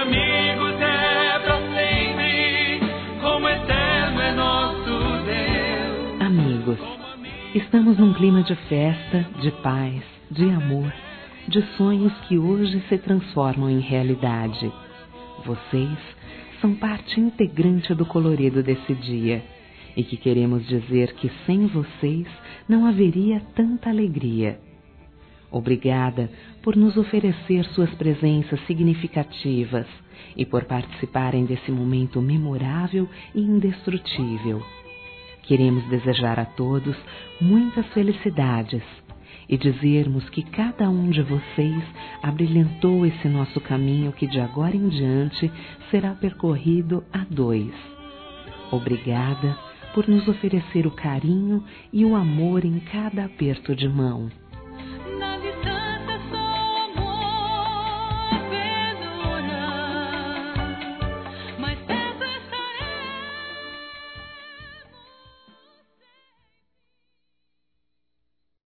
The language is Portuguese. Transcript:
amigos é pra sempre, como eterno é nosso Deus. Amigos, estamos num clima de festa, de paz, de amor, de sonhos que hoje se transformam em realidade. Vocês são parte integrante do colorido desse dia e que queremos dizer que sem vocês não haveria tanta alegria. Obrigada por nos oferecer suas presenças significativas e por participarem desse momento memorável e indestrutível. Queremos desejar a todos muitas felicidades e dizermos que cada um de vocês abrilhantou esse nosso caminho que de agora em diante será percorrido a dois. Obrigada por nos oferecer o carinho e o amor em cada aperto de mão.